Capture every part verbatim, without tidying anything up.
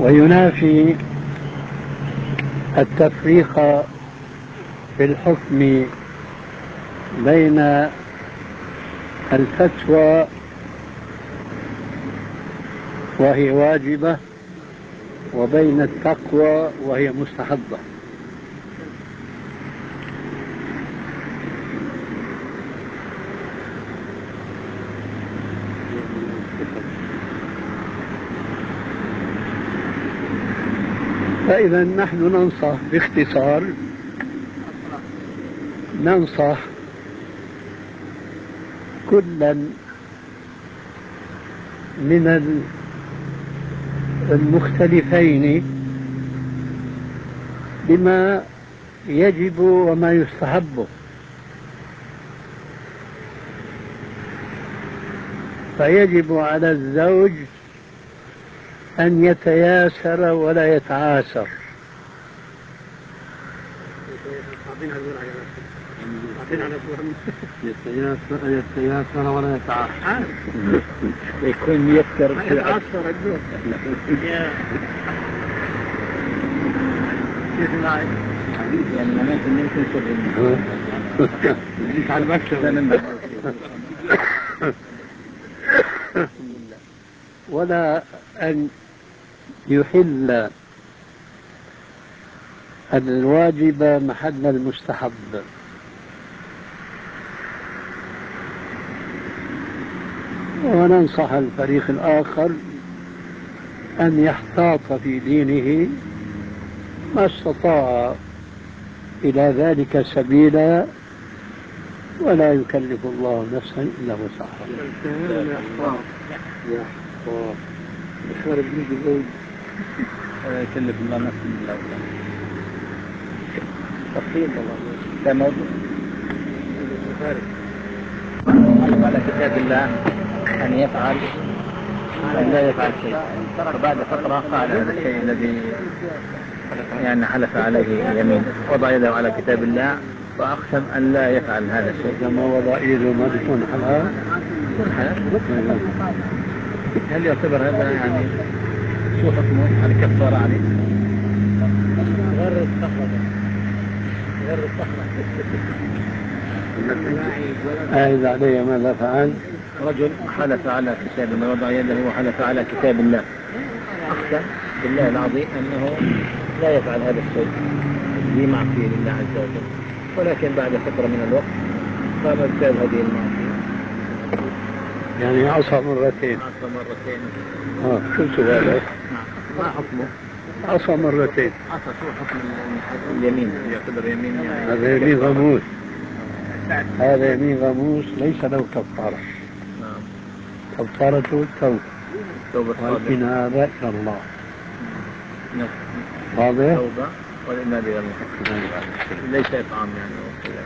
وينافي التفريق في الحكم بين الفتوى وهي واجبة وبين التقوى وهي مستحبة. فإذا نحن ننصح باختصار، ننصح كلا من المختلفين بما يجب وما يستحب. فيجب على الزوج أن يتياسر ولا يتعاسر. يتياسر ولا يتعاسر، يكون ميسر يتعسر الزوج. يعني معناته ان يمكن تشوف على المكتب ولا أن يحل الواجب محل المستحب. وننصح الفريق الآخر أن يحتاط في دينه ما استطاع إلى ذلك سبيلا، ولا يكلف الله نفسا إلا وسعها. يحتاط يحتاط يخرب يجي ولا يكلف الله نفسا إلا وسعها. تفصيل والله كان موضوع على كتاب الله أن يفعل أن لا يفعل شيء، فبعد فترة فعل هذا الشيء الذي يعني حلف عليه يمين، وضع يده على كتاب الله وأقسم أن لا يفعل هذا الشيء. كما وضع يده ما بيكون حلال؟ هل يعتبر هذا يعني شو حكمه؟ هل كفارة عليه؟ غير الصخرة غير الصخرة أعيد علي ماذا فعل؟ رجل حلف على كتاب الله، وضع يده وحلف على كتاب الله، أقسم بالله العظيم أنه لا يفعل هذا الشيء بمعصية لله عز وجل، ولكن بعد فترة من الوقت قام ارتكاب هذه المعصية. يعني عصى مرتين. عصى مرتين. اه قلت هذا. ما حكمه؟ عصى مرتين. عصى شو حكم اليمين؟ يعتبر يمين يعني؟ هذا يمين غموس. هذا يمين غموس ليس له كفارة. نعم. كفارته التوبة. توبة والإنابة إلى الله. نعم. واضح؟ التوبة والإنابة إلى الله. ليس إطعام يعني.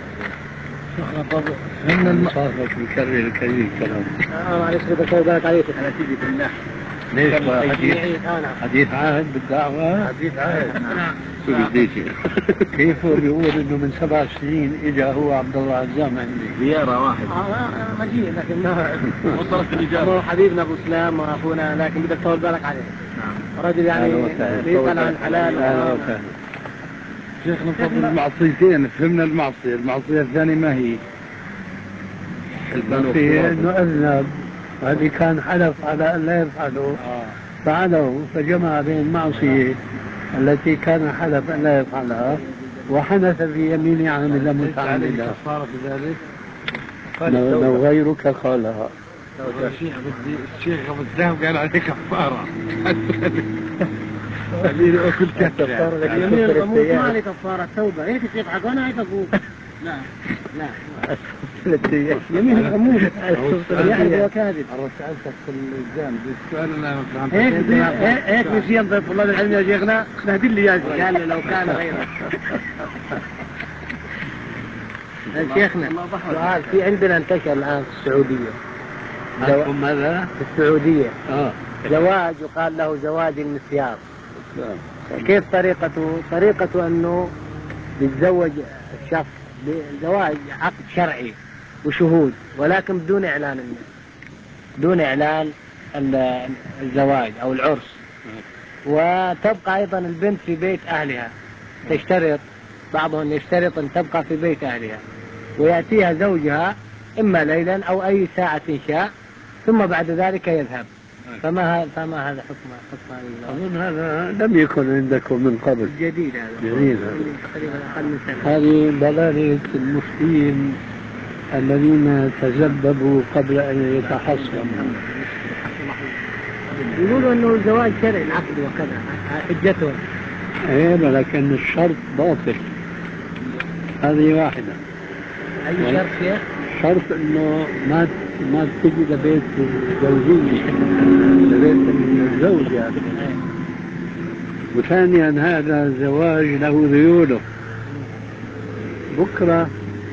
من المصادق يكرر الكريم كلام. اه معلش بدي بالك عليك انا تيجي في النحو. ليش حديث حديث عهد بالدعوة؟ حديث عهد نعم. شو بديتي؟ كيف هو بيقول انه من سبع سنين اجى هو عبد الله عزام عندي زيارة واحد. اه مجيء لكن ما وصلت الإجابة. هو حبيبنا ابو سلام واخونا، لكن بدك تطول بالك عليه. نعم. رجل يعني بيسأل عن الحلال. اهلا وسهلا. شيخنا فضل المعصيتين، فهمنا المعصية، المعصية الثانية ما هي؟ المعصية انه اذنب، وهذه كان حلف على ان لا يفعله فعله، فجمع بين المعصية التي كان حلف ان لا يفعلها وحنث في يمين عاملا متعمدا. كفارة ذلك؟ لو غيرك قالها. الشيخ ابو السلام قال عليه كفارة. خليني اكل كفارة. يمين الغموس ما عليه كفارة، توبة. ايه كيف حق انا هيك اقول. لا لا يمين الغموس يعرف هو كاذب. انا سألتك في الجانب السؤال انا فهمت. هيك هيك نسيان ضيف الله العلم يا شيخنا، نهدي لي يا شيخ. قال لو كان غيرك. شيخنا سؤال، في عندنا انتشر الان في السعودية. عندكم ماذا؟ في السعودية اه زواج يقال له زواج المسيار. كيف طريقته؟ طريقته انه يتزوج الشخص بزواج عقد شرعي وشهود، ولكن بدون اعلان دون اعلان الزواج او العرس، وتبقى أيضا البنت في بيت أهلها، تشترط بعضهم يشترط أن تبقى في بيت أهلها، ويأتيها زوجها إما ليلا أو أي ساعة شاء، ثم بعد ذلك يذهب. فما هذا فما هذا حكم حكم أظن هذا لم يكن عندكم من قبل، جديد هذا جديد تقريبا أقل من سنة. هذه ضلالة المفتين الذين تزببوا قبل أن يتحصنوا. يقولوا أنه الزواج شرعي العقد وكذا حجتهم. إيه لكن الشرط باطل. هذه واحدة. أي شرط شيخ؟ شرط إنه ما ما تجي لبيت الزوجية، لبيت الزوج يعني. وثانيا هذا الزواج له ذيوله. بكرة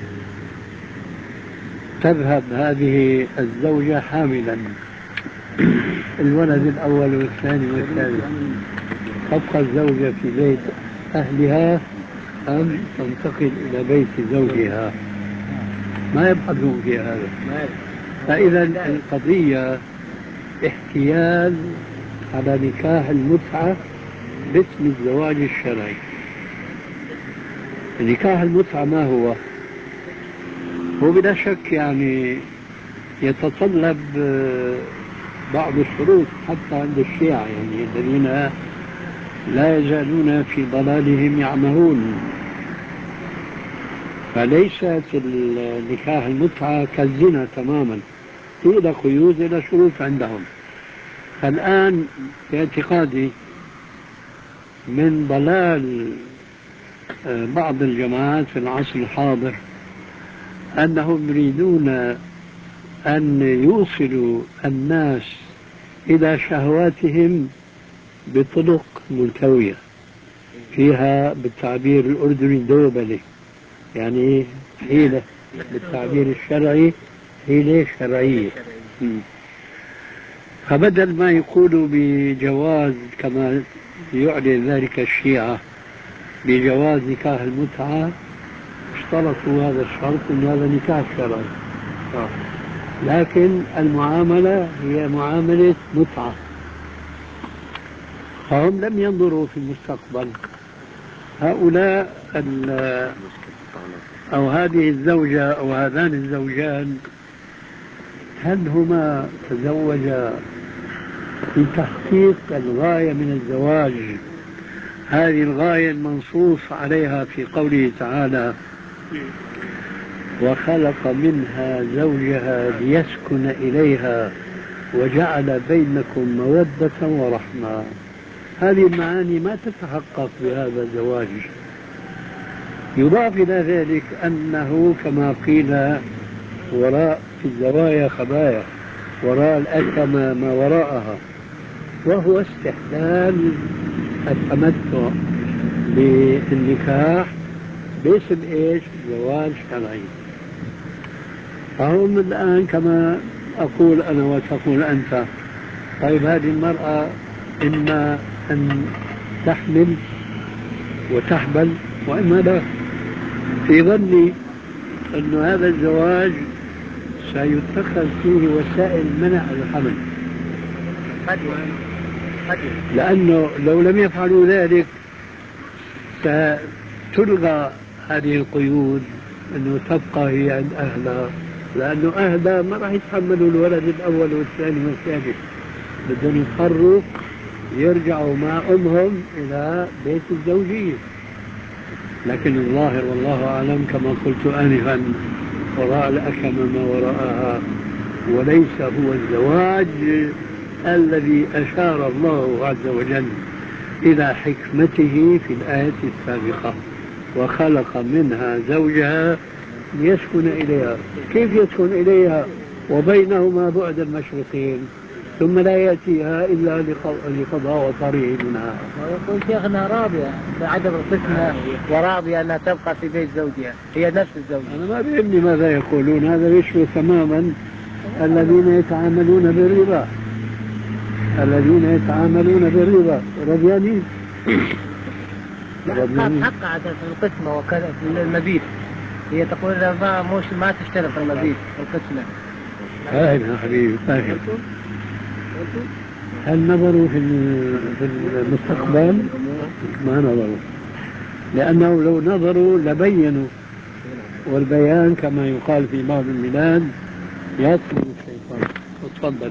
تذهب هذه الزوجة حاملا الولد الأول والثاني والثالث، تبقى الزوجة في بيت أهلها أم تنتقل إلى بيت زوجها؟ ما يبحثون في هذا. فإذا القضية احتيال على نكاح المتعة باسم الزواج الشرعي. نكاح المتعة ما هو؟ هو بلا شك يعني يتطلب بعض الشروط حتى عند الشيعة، يعني الذين لا يزالون في ضلالهم يعمهون. فليست النكاح المتعة كالزنا تماما، إلى قيود إلى شروط عندهم. فالآن في اعتقادي من ضلال بعض الجماعات في العصر الحاضر أنهم يريدون أن يوصلوا الناس إلى شهواتهم بطرق ملتوية فيها بالتعبير الأردني دوبلة، يعني حيلة بالتعبير الشرعي حيلة شرعية. فبدل ما يقولوا بجواز كما يعلن ذلك الشيعة بجواز نكاح المتعة، اشترطوا هذا الشرط أن هذا نكاح شرعي، لكن المعاملة هي معاملة متعة. فهم لم ينظروا في المستقبل. هؤلاء أو هذه الزوجة أو هذان الزوجان هل هما تزوجا في تحقيق الغاية من الزواج، هذه الغاية المنصوص عليها في قوله تعالى وخلق منها زوجها ليسكن إليها وجعل بينكم مودة ورحمة؟ هذه المعاني ما تتحقق بهذا الزواج. يضاف إلى ذلك أنه كما قيل وراء في الزوايا خبايا، وراء الأكمة ما وراءها، وهو استحلال التمتع بالنكاح باسم ايش؟ زواج شرعي. فهم الآن كما أقول أنا وتقول أنت، طيب هذه المرأة إما أن تحمل وتحبل وإما لا. في ظني أن هذا الزواج سيتخذ فيه وسائل منع الحمل، لأنه لو لم يفعلوا ذلك ستلغى هذه القيود، أنه تبقى هي عند أهلها، لأنه أهلها ما راح يتحملوا الولد الأول والثاني والثالث، بدهم يضطروا يرجعوا مع أمهم إلى بيت الزوجية. لكن الظاهر والله أعلم كما قلت آنفا وراء الأكمة ما وراءها، وليس هو الزواج الذي أشار الله عز وجل إلى حكمته في الآية السابقة وخلق منها زوجها ليسكن إليها. كيف يسكن إليها وبينهما بعد المشرقين ثم لا يأتيها إلا لقضاء وطريق منها؟ ويقول شيخنا راضية بعدم القسمة وراضية أنها تبقى في بيت زوجها، هي نفس الزوجة. أنا ما بيهمني ماذا يقولون، هذا يشبه تماما الذين يتعاملون بالربا، الذين يتعاملون بالربا رضيانين. حق عادة في القسمة وكذا في المبيت، هي تقول ما مش ما تشترط المبيت القسمة. فاهم يا حبيبي فاهم. هل نظروا في في المستقبل؟ ما نظروا، لأنه لو نظروا لبينوا، والبيان كما يقال في بعض البلاد يطلب الشيطان. تفضل.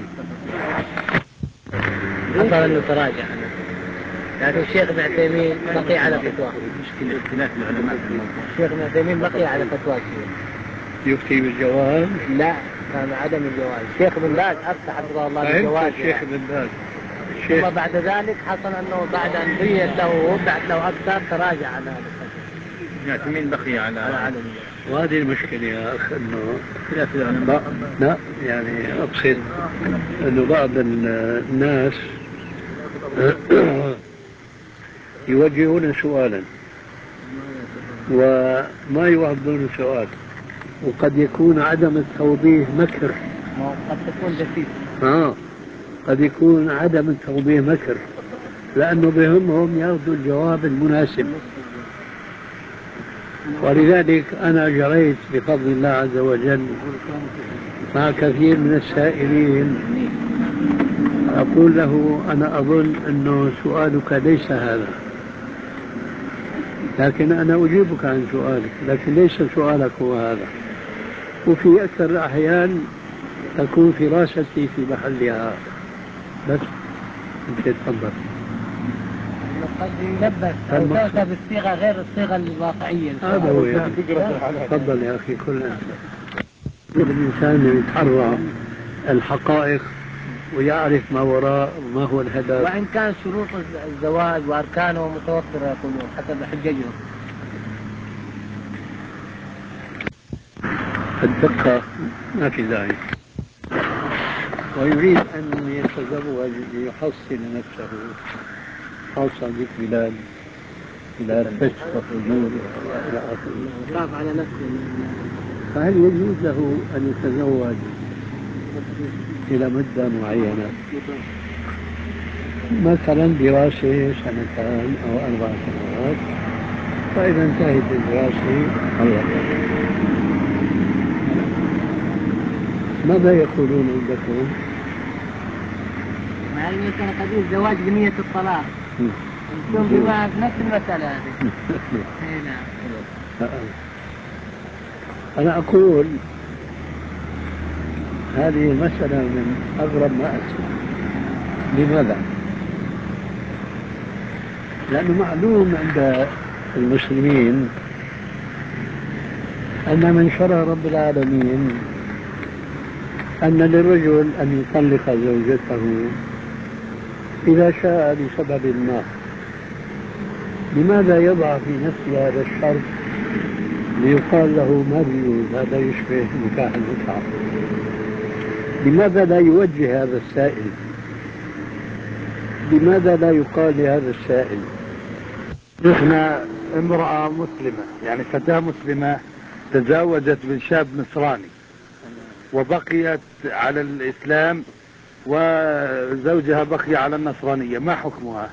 حصل انه تراجع عنه، يعني الشيخ ابن عثيمين بقي على فتواه. مشكلة اختلاف العلماء في الموضوع. الشيخ ابن عثيمين بقي على فتواه الشيخ. يفتي بالجواز؟ لا، كان عدم الجواز. الشيخ بن باز افتى حفظه الله بالجواز. الشيخ بن باز. ثم بعد ذلك حصل انه بعد ان بين له ووضعت له اكثر تراجع عن هذا الفتوى. ابن عثيمين بقي على على عدم. وهذه المشكلة يا أخ، أنه اختلاف العلماء. لا يعني أقصد أنه بعض الناس يوجهون سؤالا وما يوضحون السؤال، وقد يكون عدم التوضيح مكر. قد تكون دسيسة. آه قد يكون عدم التوضيح مكر، لأنه بهمهم ياخذوا الجواب المناسب. ولذلك أنا جريت بفضل الله عز وجل مع كثير من السائلين أقول له أنا أظن أنه سؤالك ليس هذا، لكن أنا أجيبك عن سؤالك، لكن ليس سؤالك هو هذا. وفي أكثر الأحيان تكون فراستي في محلها. بس أنت تفضل. قد يلبس أو تأتى بالصيغة غير الصيغة الواقعية. هذا هو يعني. تفضل يا أخي. كل الإنسان يتحرى الحقائق ويعرف ما وراء وما هو الهدف، وإن كان شروط الزواج وأركانه متوفرة يكونون حسب حججهم. الدقة ما في داعي. ويريد أن يتزوج ليحصن نفسه، خاصة ببلاد بلاد فسق وفجور إلى آخره. خاف على نفسه. فهل يجوز له أن يتزوج إلى مدة معينة، مثلا دراسة سنتان أو أربع سنوات، فإذا انتهت الدراسة الله. ماذا يقولون عندكم؟ مع أنه كان قبيل زواج بنية الطلاق. انتم بما نفس المسألة هذه. أنا أقول هذه مسألة من أغرب ما أسمع. لماذا؟ لأنه معلوم عند المسلمين أن من شرع رب العالمين أن للرجل أن يطلق زوجته إذا شاء لسبب ما. لماذا يضع في نفسه هذا الشرط ليقال له ما بيجوز، هذا يشبه نكاح المتعة؟ لماذا لا يوجه هذا السائل؟ لماذا لا يقال لهذا السائل؟ إحنا امرأة مسلمة، يعني فتاة مسلمة تزوجت من شاب نصراني وبقيت على الإسلام وزوجها بقي على النصرانية، ما حكمها؟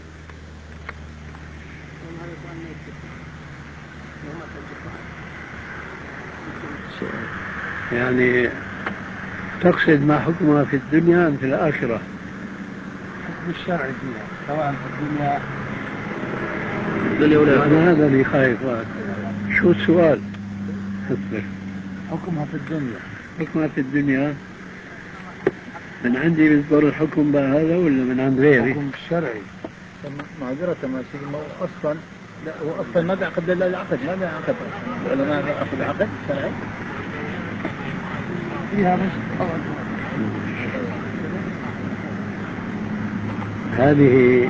يعني تقصد ما حكمها في الدنيا أم في الآخرة؟ حكم الشرع فيها سواء في الدنيا الدنيا ولا أنا هذا اللي خايف. شو السؤال؟ حكمها في الدنيا. حكمها في الدنيا من عندي بيصدر الحكم بهذا ولا من عند غيري؟ الحكم الشرعي. معذرة ما شيء أصلا لا هو أصلا ما بيعقد إلا العقد، ما بيعقد العلماء بيعقد عقد شرعي فيها مش. هذه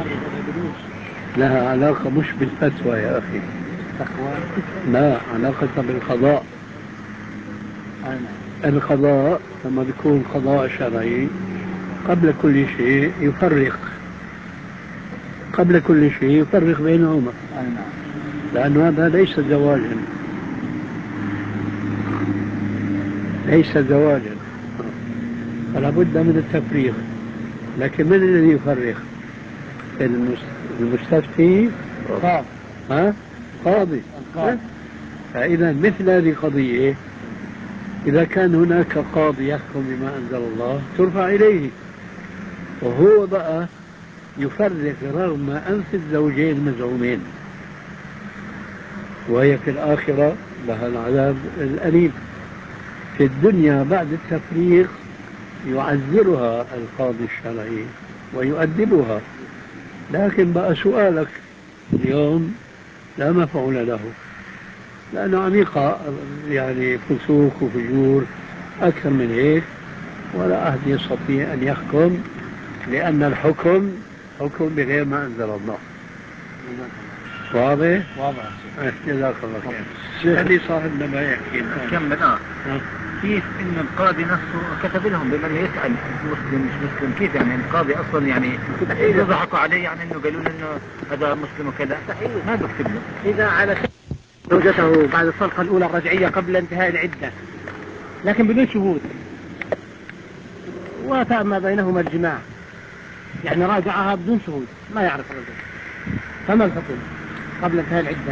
لها علاقة مش بالفتوى يا أخي، لا علاقة بالقضاء. القضاء لما بيكون قضاء شرعي قبل كل شيء يفرق، قبل كل شيء يفرق بينهما، لأن هذا ليس زواجا، ليس زواجا، فلا بد من التفريق. لكن من الذي يفرق؟ المستفتي؟ قاضي. ها؟ قاضي. فإذا مثل هذه القضية إذا كان هناك قاضي يحكم بما أنزل الله ترفع إليه، وهو بقى يفرق رغم أنف الزوجين المزعومين، وهي في الآخرة لها العذاب الأليم. في الدنيا بعد التفريق يعذرها القاضي الشرعي ويؤدبها، لكن بقى سؤالك اليوم لا مفعول له، لأنه عميقة يعني فسوق وفجور أكثر من هيك، ولا أحد يستطيع أن يحكم، لأن الحكم حكم بغير ما أنزل الله. واضح؟ واضح. جزاك الله خير. خلي صاحبنا ما يحكي لنا. كمل. اه كيف ان القاضي نفسه كتب لهم بمن يسأل مسلم مش مسلم؟ كيف يعني القاضي اصلا يعني اذا ضحكوا عليه يعني انه قالوا له انه هذا مسلم وكذا ما بكتب له. إذا على زوجته بعد الطلقة الأولى الرجعية قبل انتهاء العدة لكن بدون شهود، وتم بينهما الجماع، يعني راجعها بدون شهود ما يعرف الرجل، فما الحكم قبل انتهاء العدة؟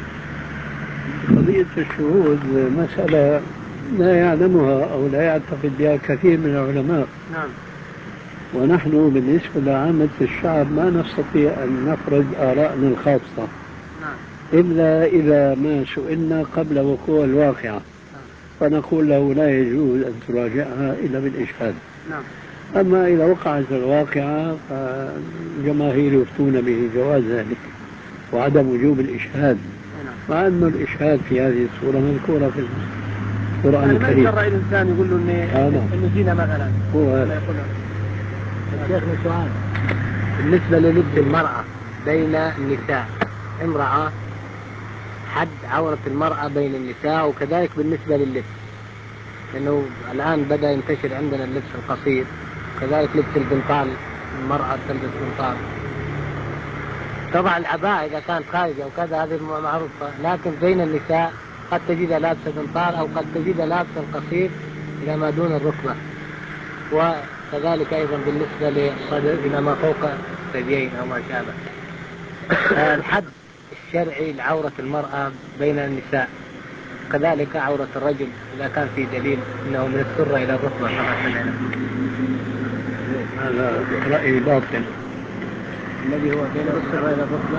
قضية الشهود مسألة لا يعلمها أو لا يعتقد بها كثير من العلماء. نعم. ونحن بالنسبة لعامة الشعب ما نستطيع أن نفرض آراءنا الخاصة. نعم. إلا إذا ما سئلنا قبل وقوع الواقعة. نعم. فنقول له لا يجوز أن تراجعها إلا بالإشهاد. نعم. أما إذا وقعت الواقعة فالجماهير يفتون بجواز ذلك وعدم وجوب الإشهاد، مع أن الإشهاد في هذه الصورة مذكورة في القرآن يعني الكريم. ما يجرأ الإنسان يقول له إنه إنه زينة مثلا. هو هذا. الشيخ سؤال بالنسبة للبس المرأة بين النساء، امرأة حد عورة المرأة بين النساء، وكذلك بالنسبة لللبس، لأنه الآن بدأ ينتشر عندنا اللبس القصير، كذلك لبس البنطال، المرأة تلبس بنطال، طبعا العباءة إذا كانت خارجة وكذا هذه معروفة، لكن بين النساء قد تجد لابسة بنطال أو قد تجد لابسة القصير إلى ما دون الركبة، وكذلك أيضا بالنسبة للصدر إلى ما فوق الثديين أو ما شابه. الحد الشرعي لعورة المرأة بين النساء، كذلك عورة الرجل إذا كان في دليل أنه من السرة إلى الركبة فقط. هذا رأي باطل. الذي هو بين السرة إلى الركبة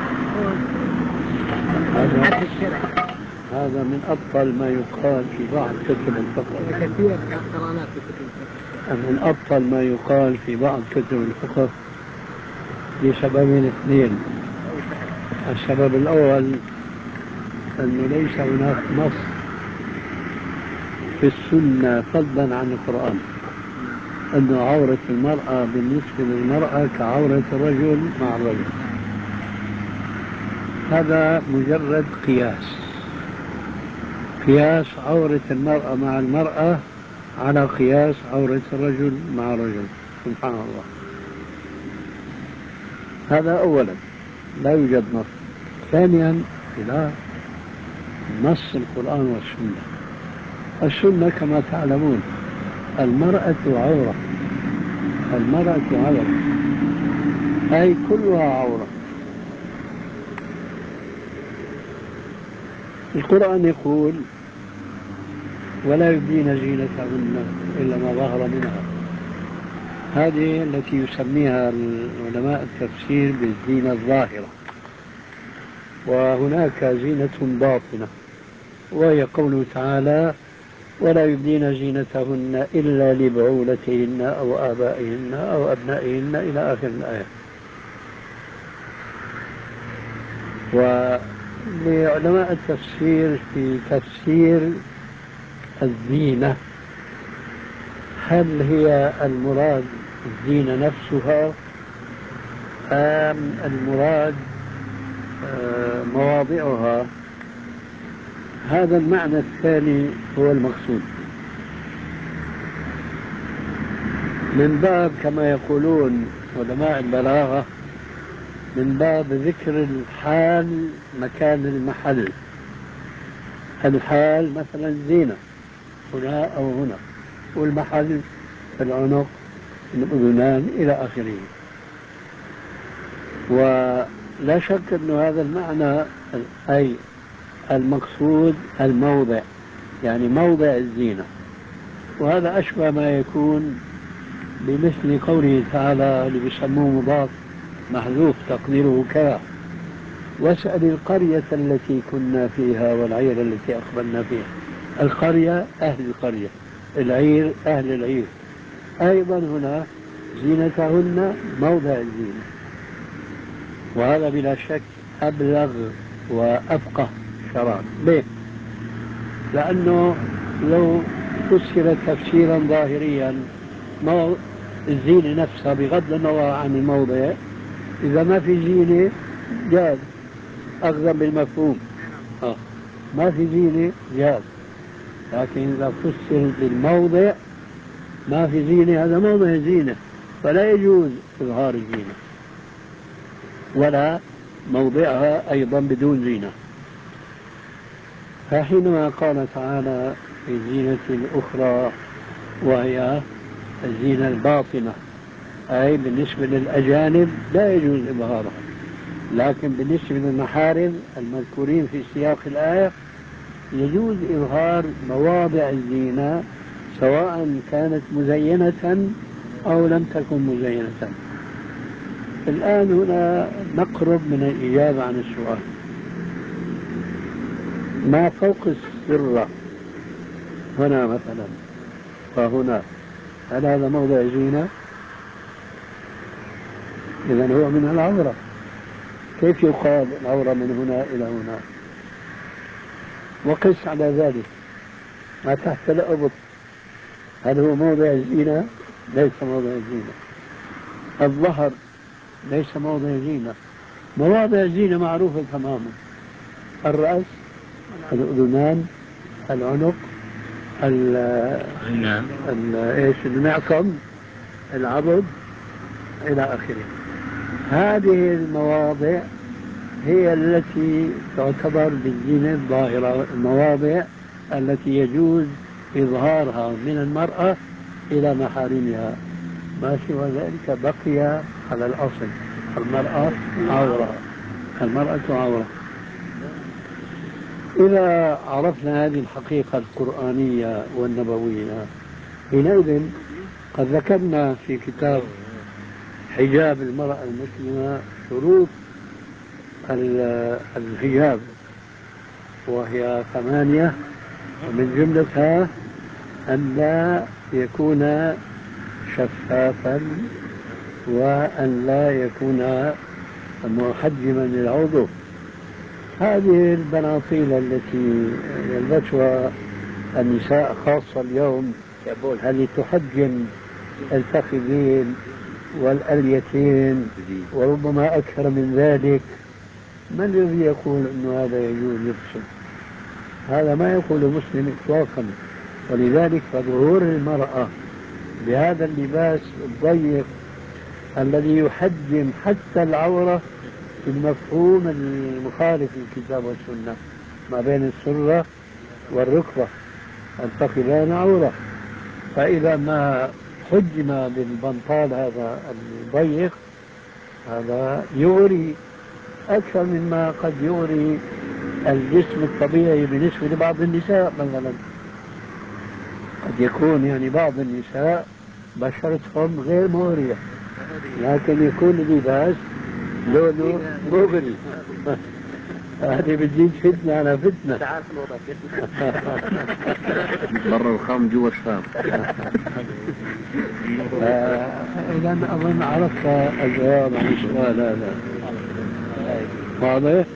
هذا الحد الشرعي. هذا من أبطل ما يقال في بعض كتب الفقه. كثير قرأناه في كتب الفقه. من أبطل ما يقال في بعض كتب الفقه لسببين اثنين. السبب الأول أنه ليس هناك نص في السنة فضلا عن القرآن أن عورة المرأة بالنسبة للمرأة كعورة الرجل مع الرجل. هذا مجرد قياس، قياس عورة المرأة مع المرأة على قياس عورة الرجل مع الرجل. سبحان الله. هذا أولا لا يوجد نص. ثانيا لا نص القرآن والسنة. السنة كما تعلمون المرأة عورة، المرأة عورة أي كلها عورة. القرآن يقول ولا يبدين زينتهن إلا ما ظهر منها. هذه التي يسميها علماء التفسير بالزينة الظاهرة، وهناك زينة باطنة وهي قوله تعالى ولا يبدين زينتهن إلا لبعولتهن أو آبائهن أو أبنائهن إلى آخر الآية. ولعلماء التفسير في تفسير الزينة هل هي المراد الزينة نفسها أم المراد مواضعها؟ هذا المعنى الثاني هو المقصود، من باب كما يقولون علماء البلاغة من باب ذكر الحال مكان المحل. الحال مثلا زينة هنا أو هنا، والمحل العنق الأذنان إلى آخره. ولا شك أن هذا المعنى أي المقصود الموضع، يعني موضع الزينة. وهذا أشبه ما يكون بمثل قوله تعالى اللي بيسموه مضاف محذوف تقديره كذا: واسأل القرية التي كنا فيها والعير التي أقبلنا فيها. القرية أهل القرية، العير أهل العير. أيضا هنا زينتهن موضع الزينة، وهذا بلا شك أبلغ وأفقه شرعا. ليه؟ لأنه لو فسر تفسيرا ظاهريا الزينة نفسها بغض النظر عن الموضع، إذا ما في زينة جاز أخذا بالمفهوم، آه. ما في زينة جاز. لكن إذا فسر بالموضع ما في زينة، هذا موضع زينة، فلا يجوز إظهار الزينة، ولا موضعها أيضا بدون زينة. فحينما قال تعالى في الزينة الأخرى وهي الزينة الباطنة، أي بالنسبة للأجانب لا يجوز إظهارها، لكن بالنسبة للمحارم المذكورين في سياق الآية يجوز إظهار مواضع الزينة سواء كانت مزينة أو لم تكن مزينة. الآن هنا نقرب من الإجابة عن السؤال: ما فوق السرة هنا مثلا فهنا، هل هذا موضع زينة؟ إذن هو من العورة. كيف يقال العورة من هنا إلى هنا؟ وقس على ذلك ما تحت الأبط، هل هو موضع الزينة؟ ليس موضع الزينة. الظهر ليس موضع زينة. مواضع الزينة معروفة تماما: الرأس، الأذنان، العنق، ال ال ايش المعصم، العضد، إلى آخره. هذه المواضع هي التي تعتبر بالزينة الظاهرة، المواضع التي يجوز إظهارها من المرأة إلى محارمها. ما سوى ذلك بقي على الأصل: المرأة عورة، المرأة عورة. إذا عرفنا هذه الحقيقة القرآنية والنبوية، حينئذ قد ذكرنا في كتاب حجاب المرأة المسلمة شروط الحجاب، وهي ثمانية، ومن جملتها أن لا يكون شفافا، وأن لا يكون محجما للعضو. هذه البناطيل التي يلبسها النساء خاصة اليوم هل تحجم الفخذين والأليتين وربما أكثر من ذلك. من الذي يقول أن هذا يجوز يفسد؟ هذا ما يقول مسلم إطلاقا. ولذلك فظهور المرأة بهذا اللباس الضيق الذي يحجم حتى العورة في المفهوم المخالف للكتاب والسنة، ما بين السرة والركبة الفخذان عورة، فإذا ما حجم بالبنطال هذا الضيق هذا يغري أكثر مما قد يغري الجسم الطبيعي بالنسبة لبعض النساء. مثلا قد يكون يعني بعض النساء بشرتهم غير مغرية، لكن يكون اللباس لونه مغري. هذه بتزيد فتنة على فتنة. تعال الوضع برا الخام جوا الشام. إذا أظن عرفت الجواب عن السؤال هذا. واضح؟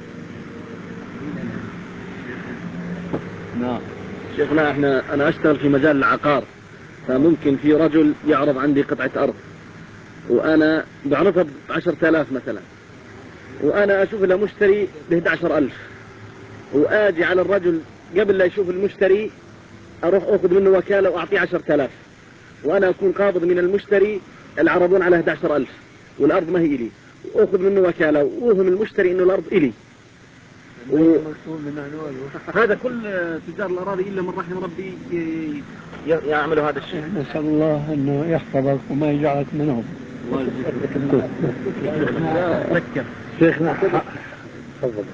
نعم شيخنا، احنا انا اشتغل في مجال العقار، فممكن في رجل يعرض عندي قطعة ارض وانا بعرضها بعشرة آلاف مثلا، وانا اشوف له مشتري بإحدى عشر ألف، واجي على الرجل قبل لا يشوف المشتري اروح اخذ منه وكالة واعطيه عشرة آلاف، وانا اكون قابض من المشتري العرضون على إحدى عشر ألف والارض ما هي الي، واخذ منه وكالة واوهم المشتري انه الارض الي. و... هذا كل تجار الأراضي إلا من رحم ربي يعملوا هذا الشيء. نسأل الله أنه يحفظك وما يجعلك منهم. الله يجزيك. تذكر شيخنا. تفضل.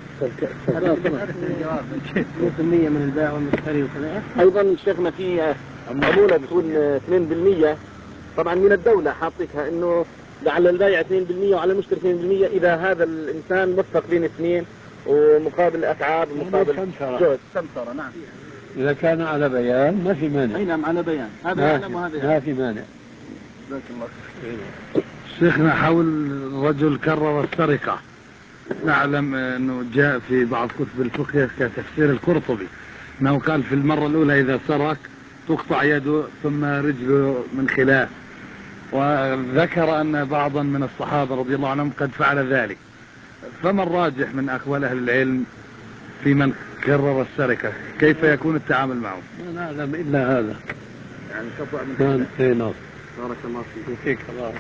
كمية من البائع والمشتري وكذا. أيضا شيخنا في عمولة تكون اثنين بالمئة طبعا من الدولة حاطيتها انه على البائع اثنين بالمئة وعلى المشتري اثنين بالمئة اذا هذا الانسان وفق بين اثنين ومقابل اتعاب ومقابل جهد. سمسرة نعم. إذا كان على بيان ما في مانع. أي نعم على بيان، هذا يعلم وهذا يعلم. ما في مانع. جزاك الله خير. شيخنا حول رجل كرر السرقة، نعلم أنه جاء في بعض كتب الفقه كتفسير القرطبي أنه قال في المرة الأولى إذا سرق تقطع يده ثم رجله من خلاف، وذكر أن بعضا من الصحابة رضي الله عنهم قد فعل ذلك. فما الراجح من أقوال أهل العلم في من كرر السرقة؟ كيف يكون التعامل معه؟ ما نعلم إلا هذا، يعني قطع من خلاف. اي نعم. بارك الله فيك. فيك الله.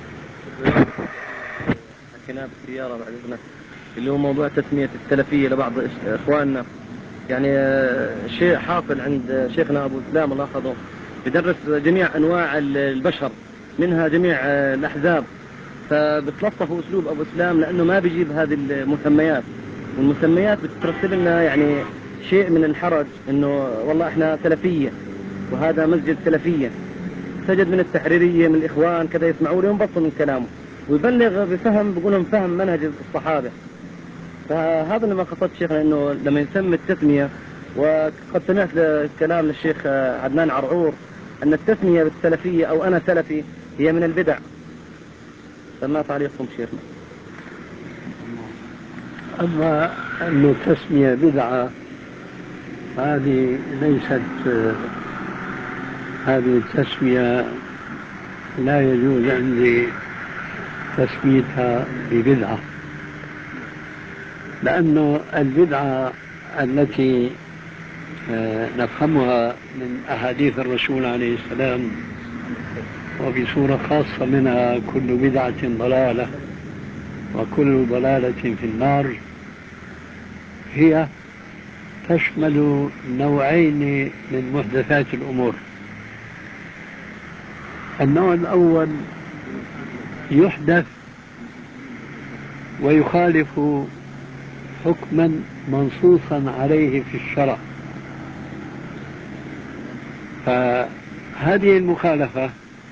حكينا بالسيارة بعد إذنك اللي هو موضوع تسمية السلفية لبعض إخواننا، يعني شيء حاصل عند شيخنا أبو إسلام الله يحفظه، بدرس جميع أنواع البشر منها جميع الأحزاب، فبتلطفوا أسلوب أبو إسلام لأنه ما بيجيب هذه المسميات، والمسميات بترتب لنا يعني شيء من الحرج إنه والله إحنا سلفية وهذا مسجد سلفية، سجد من التحريرية من الإخوان كذا يسمعوا له وينبسطوا من كلامه ويبلغ بفهم بيقول لهم فهم منهج الصحابة. فهذا اللي ما قصدت شيخنا انه لما يسمي التسمية، وقد سمعت كلام للشيخ عدنان عرعور ان التسمية بالسلفية او انا سلفي هي من البدع، فما تعليقكم شيخنا؟ أما أنه تسمية بدعة هذه ليست، هذه التسمية لا يجوز عندي تسميتها ببدعة، لأنه البدعة التي نفهمها من أحاديث الرسول عليه السلام وبصورة خاصة منها كل بدعة ضلالة وكل ضلالة في النار، هي تشمل نوعين من محدثات الأمور. النوع الأول يحدث ويخالف حكما منصوصا عليه في الشرع، فهذه المخالفة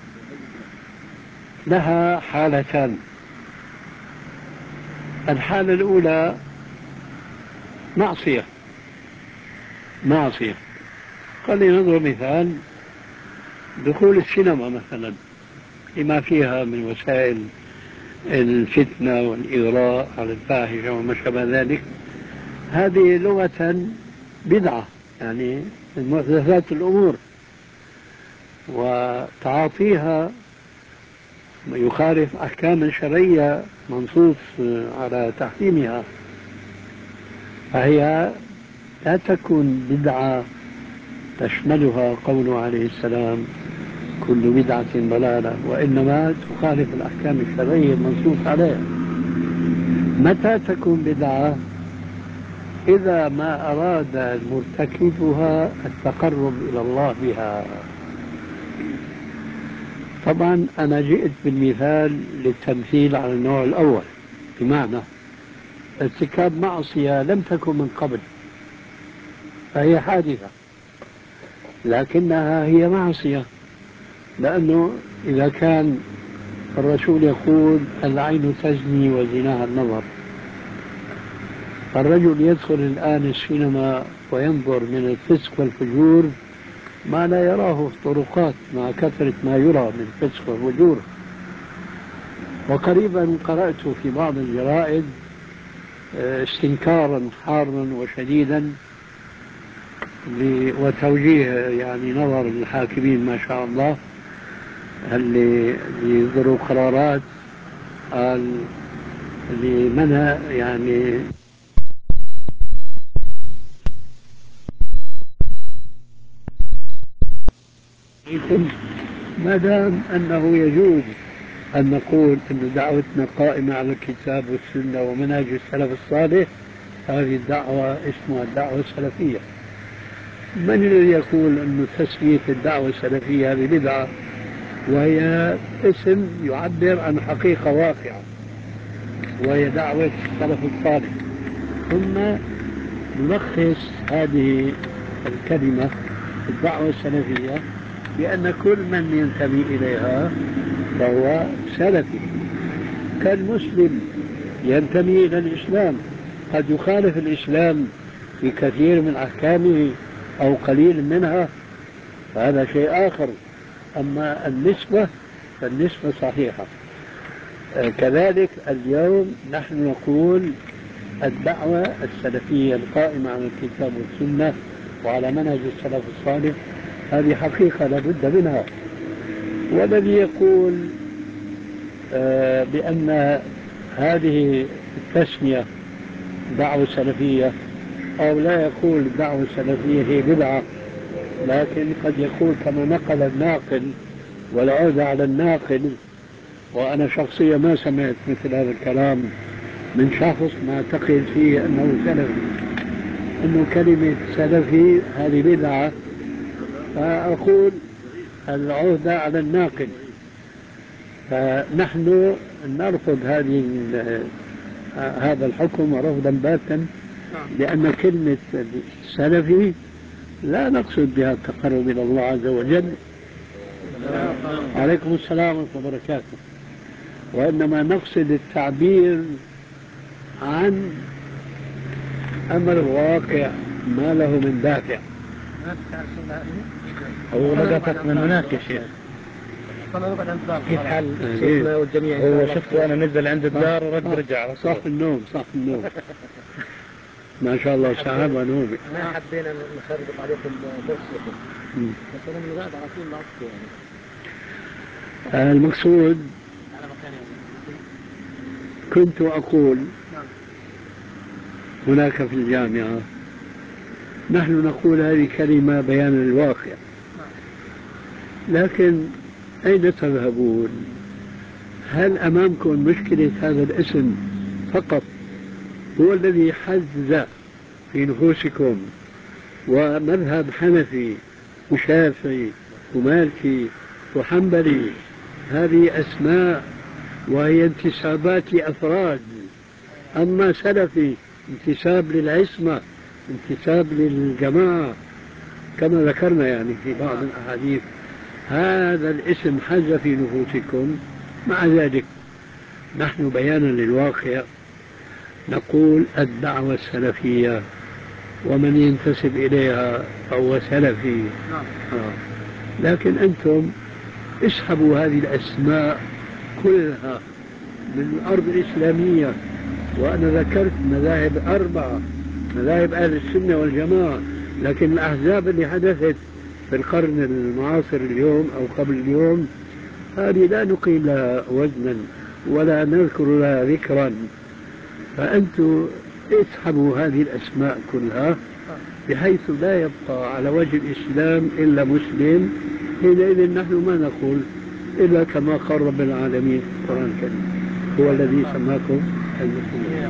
لها حالتان. الحالة الأولى معصية معصية خلينا نضرب مثال، دخول السينما مثلا لما فيها من وسائل الفتنة والإغراء على الفاحشة وما شابه ذلك، هذه لغة بدعة يعني من محدثات الأمور، وتعاطيها يخالف أحكام شرعية منصوص على تحريمها، فهي لا تكون بدعة تشملها قوله عليه السلام كل بدعة ضلالة، وإنما تخالف الأحكام الشرعية المنصوص عليها. متى تكون بدعة؟ إذا ما أراد مرتكبها التقرب إلى الله بها. طبعا أنا جئت بالمثال للتمثيل على النوع الأول، بمعنى ارتكاب معصية لم تكن من قبل فهي حادثة، لكنها هي معصية، لأنه إذا كان الرسول يقول العين تزني وزناها النظر، الرجل يدخل الآن السينما وينظر من الفسق والفجور ما لا يراه في الطرقات مع كثرة ما يرى من فسق والفجور. وقريبا قرأت في بعض الجرائد استنكارا حارا وشديدا وتوجيه يعني نظر الحاكمين ما شاء الله اللي يصدروا قرارات لمنع يعني ما دام أنه يجوز أن نقول أن دعوتنا قائمة على الكتاب والسنة ومنهج السلف الصالح، هذه الدعوة اسمها الدعوة السلفية. من الذي يقول أن تسمية الدعوة السلفية هذه بدعة، وهي اسم يعبر عن حقيقة واقعة وهي دعوة السلف الصالح؟ ثم نلخص هذه الكلمة الدعوة السلفية بأن كل من ينتمي إليها فهو سلفي. كالمسلم ينتمي إلى الإسلام، قد يخالف الإسلام في كثير من أحكامه أو قليل منها، هذا شيء آخر. أما النسبة فالنسبة صحيحة. كذلك اليوم نحن نقول الدعوة السلفية القائمة على الكتاب والسنة وعلى منهج السلف الصالح هذه حقيقة لابد منها. والذي يقول آه بأن هذه التسمية دعوة سلفية أو لا يقول الدعوة السلفية هي بدعة، لكن قد يقول كما نقل الناقل والعودة على الناقل، وأنا شخصيا ما سمعت مثل هذا الكلام من شخص نعتقد فيه أنه سلفي، أنه كلمة سلفي هذه بدعة، فأقول العودة على الناقل. فنحن نرفض هذه هذا الحكم رفضا باتا، لأن كلمة سلفي لا نقصد بها التقرب إلى الله عز وجل. عليكم السلام ورحمة الله وبركاته. وإنما نقصد التعبير عن أمر واقع ما له من دافع. هو نقص من هناك يا شيخ. كيف حال شيخنا والجميع؟ هو شفته أنا نزل عند الدار ورد رجع. صح النوم صح النوم ما شاء الله ساعة ونومي. ما حبينا نخربط عليكم فرصتكم، بس أنا من قاعد على طول لاحظته يعني. المقصود كنت أقول هناك في الجامعة نحن نقول هذه كلمة بيان الواقع، لكن أين تذهبون؟ هل أمامكم مشكلة هذا الاسم فقط هو الذي حز في نفوسكم، ومذهب حنفي وشافعي ومالكي وحنبلي هذه أسماء وهي انتسابات لأفراد، أما سلفي انتساب للعصمة انتساب للجماعة كما ذكرنا يعني في بعض الأحاديث. هذا الاسم حز في نفوسكم. مع ذلك نحن بيانا للواقع نقول الدعوة السلفية ومن ينتسب إليها فهو سلفي. آه. لكن أنتم اسحبوا هذه الأسماء كلها من الأرض الإسلامية، وأنا ذكرت مذاهب أربعة، مذاهب أهل السنة والجماعة، لكن الأحزاب اللي حدثت في القرن المعاصر اليوم أو قبل اليوم هذه لا نقيم لها وزنا ولا نذكر لها ذكرا. فأنتم اسحبوا هذه الأسماء كلها بحيث لا يبقى على وجه الإسلام إلا مسلم، حينئذ نحن ما نقول إلا كما قال رب العالمين في القرآن الكريم هو الذي سماكم المسلمين.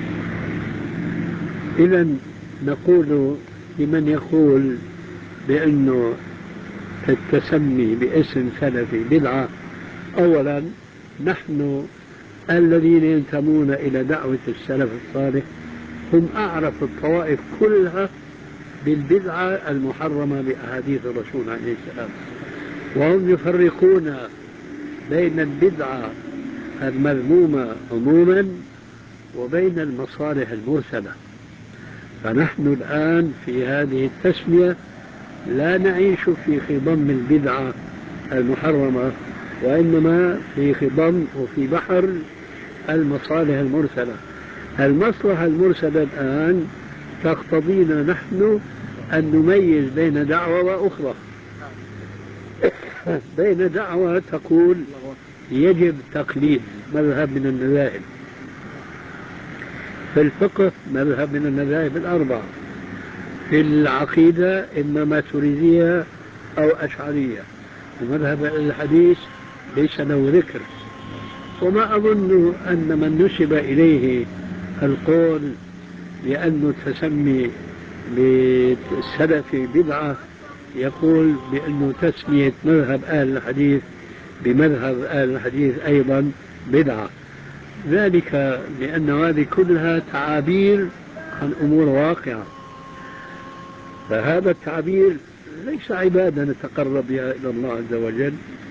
إذا نقول لمن يقول بأنه التسمي باسم سلفي بدعة، أولا نحن الذين ينتمون إلى دعوة السلف الصالح هم أعرف الطوائف كلها بالبدعة المحرمة بأحاديث الرسول عليه السلام، وهم يفرقون بين البدعة المذمومة عموما وبين المصالح المرسلة. فنحن الآن في هذه التسمية لا نعيش في خضم البدعة المحرمة، وإنما في خضم وفي بحر المصالح المرسلة. المصلحة المرسلة الآن تقتضينا نحن أن نميز بين دعوة وأخرى. بين دعوة تقول يجب تقليد مذهب من المذاهب، في الفقه مذهب من المذاهب الأربعة، في العقيدة إما ماتريدية أو أشعرية، ومذهب الحديث ليس له ذكر. وما أظن أن من نسب إليه القول بأن التسمي بالسلف بدعة يقول بأن تسمية مذهب أهل الحديث بمذهب أهل الحديث أيضا بدعة، ذلك لأن هذه كلها تعابير عن أمور واقعة. فهذا التعبير ليس عبادة نتقرب بها إلى الله عز وجل،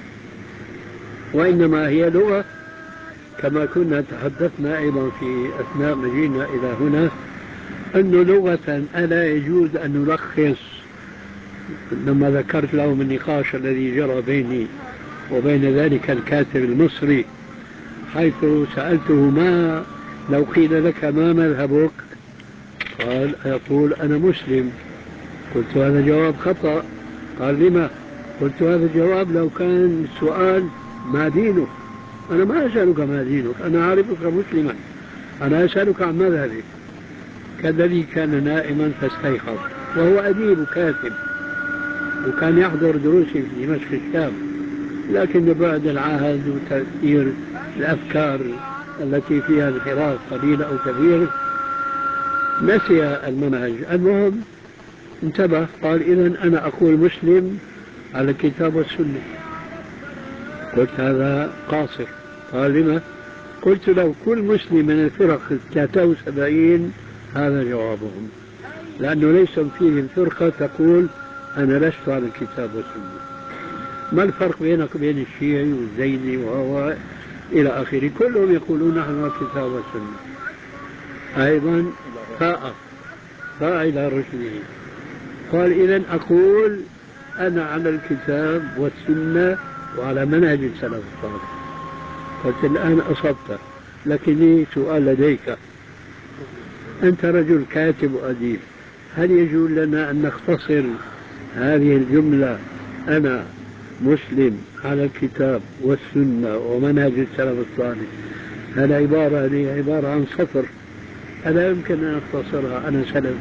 وإنما هي لغة كما كنا تحدثنا أيضا في أثناء مجيئنا إلى هنا، أنه لغة ألا يجوز أن نلخص. لما ذكرت لهم النقاش الذي جرى بيني وبين ذلك الكاتب المصري، حيث سألته ما لو قيل لك ما مذهبك؟ قال يقول أنا مسلم. قلت هذا جواب خطأ. قال لما؟ قلت هذا الجواب لو كان السؤال ما دينك، أنا ما أسألك ما دينك، أنا أعرفك مسلما، أنا أسألك عن مذهبك. كالذي كان نائما فاستيقظ، وهو أديب كاتب وكان يحضر دروسي في دمشق الشام، لكن بعد العهد وتأثير الأفكار التي فيها انحراف قليل أو كبير نسي المنهج. المهم انتبه، قال إذن أنا أقول مسلم على الكتاب والسنة. قلت هذا قاصر. قال لما؟ قلت لو كل مسلم من الفرق ثلاثة وسبعين هذا جوابهم، لأنه ليس فيهم فرقة تقول أنا لست على الكتاب والسنة. ما الفرق بينك وبين الشيعي والزيدي وهو إلى آخره؟ كلهم يقولون نحن على الكتاب والسنة. أيضا فاء فاء إلى رشده. قال إذن أقول أنا على الكتاب والسنة وعلى منهج السلف الصالح. قلت الآن أصبت، لكن لي سؤال لديك، أنت رجل كاتب وأديب، هل يجوز لنا أن نختصر هذه الجملة أنا مسلم على الكتاب والسنة ومنهج السلف الصالح؟ هذا عبارة هذه عبارة عن سطر، ألا يمكن أن أختصرها أنا سلف؟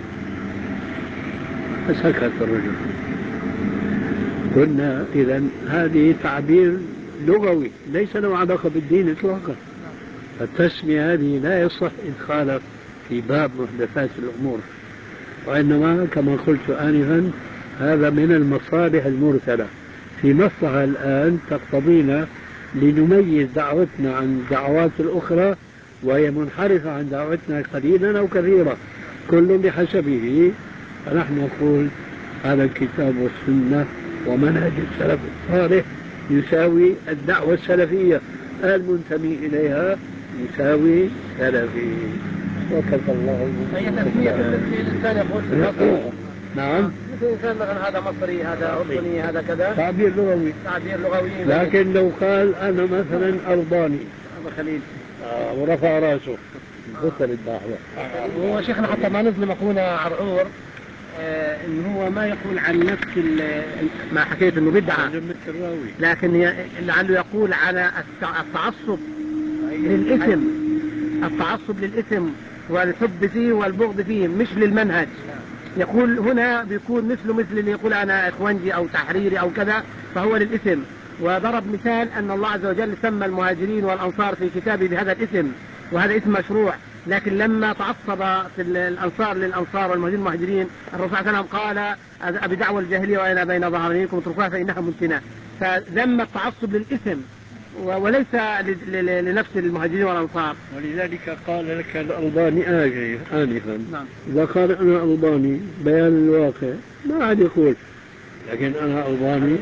فسكت الرجل. قلنا إذن هذه تعبير لغوي ليس له علاقة بالدين إطلاقا. التسمية هذه لا يصح إدخالها في باب محدثات الأمور، وإنما كما قلت آنفا هذا من المصالح المرسلة في مصلحة الآن تقتضينا لنميز دعوتنا عن الدعوات الأخرى، وهي منحرفة عن دعوتنا قليلا أو كثيرا كل بحسبه. فنحن نقول على الكتاب والسنة ومنهج السلف الصالح يساوي الدعوة السلفية، المنتمي إليها يساوي سلفي، وكفى الله المسلمين. الإنسان يقول نعم، مثل الإنسان مثلا هذا مصري، هذا أردني، هذا كذا، تعبير لغوي تعبير لغوي. لكن لو قال أنا مثلا أرضاني هذا خليل آه ورفع راسه بطل الدعوة. هو شيخنا حتى ما نظلم أخونا عرعور آه إن هو ما يقول عن نفس ما حكيت إنه بدعة، لكن لعله يقول على التعصب للإثم، التعصب للإثم والحب فيه والبغض فيه مش للمنهج. يقول هنا بيكون مثله مثل اللي يقول أنا إخوانجي أو تحريري أو كذا، فهو للإثم. وضرب مثال أن الله عز وجل سمى المهاجرين والأنصار في كتابه بهذا الإثم، وهذا إثم مشروع. لكن لما تعصب في الأنصار للأنصار والمهاجرين المهاجرين، الرسول صلى الله عليه وسلم قال بدعوى الجاهلية وأنا بين ظهرانيكم اتركوها فإنها منتنة. فذم التعصب للإثم وليس لنفس المهاجرين والأنصار. ولذلك قال لك الألباني آجي آنفا نعم. إذا قال أنا ألباني بيان الواقع ما عاد يقول، لكن أنا ألباني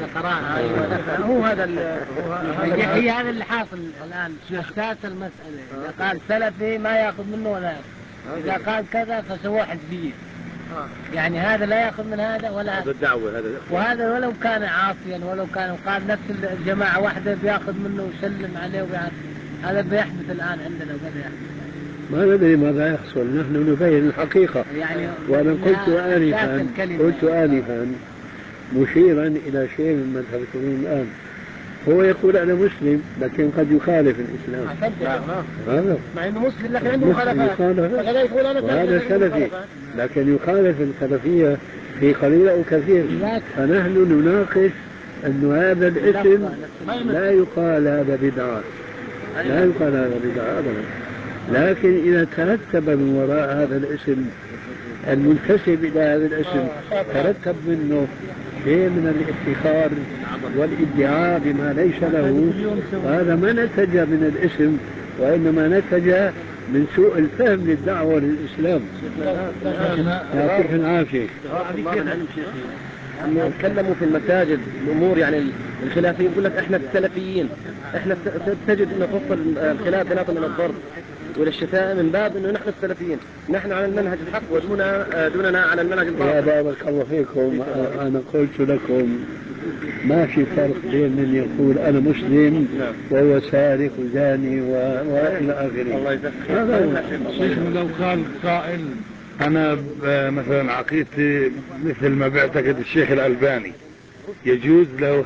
هو هذا هي هذا اللي حاصل الآن أساس المسألة. إذا قال سلفي ما يأخذ منه ولا يأخذ، إذا قال كذا فسواه حزبية، يعني هذا لا يأخذ من هذا ولا هذا الدعوة هذا، وهذا ولو كان عاصيا ولو كان قال نفس الجماعة واحدة بيأخذ منه ويسلم عليه وبيعرف. هذا بيحدث الآن عندنا وبدأ يحدث. ما ندري ماذا يحصل، نحن نبين الحقيقة. يعني وأنا قلت آنفا قلت آنفا مشيرا إلى شيء مما تذكرون الآن، هو يقول أنا مسلم لكن قد يخالف الإسلام. هذا مع إنه مسلم لكن عنده مخالفات، وهذا سلفي لكن يخالف السلفية في قليل أو كثير. فنحن نناقش أن هذا الاسم لا يقال هذا بدعة، لا يقال هذا بدعة أبدا، لكن إذا ترتب من وراء هذا الاسم المنتسب إلى هذا الاسم ترتب منه شيء من الافتخار والادعاء بما ليس له، وهذا ما نتج من الاسم وإنما نتج من سوء الفهم للدعوة للإسلام. يعطيك العافية. انه يتكلموا في المساجد الامور يعني الخلافيه، يقول لك احنا السلفيين، احنا تجد انه توصل الخلاف بيناتهم الى الضرب والى الشتائم من باب انه نحن السلفيين، نحن على المنهج الحق ودون دوننا على المنهج الباطل. يا بارك الله فيكم، انا قلت لكم ما في فرق بين من يقول انا مسلم وهو سارق وزاني والى اخره. الله يجزاك شيخنا لو قال قائل انا مثلا عقيدتي مثل ما بيعتقد الشيخ الألباني، يجوز له؟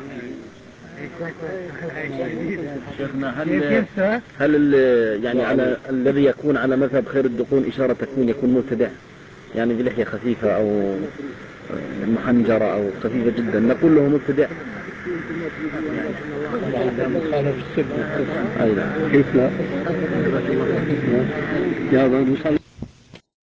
شيخنا هل هل يعني على الذي يكون على مذهب خير الدقون إشارة تكون يكون مبتدع، يعني بلحية خفيفة أو محنجرة أو خفيفة جدا نقول له مبتدع؟ مخالف السنة. أيضا كيف لا؟ يا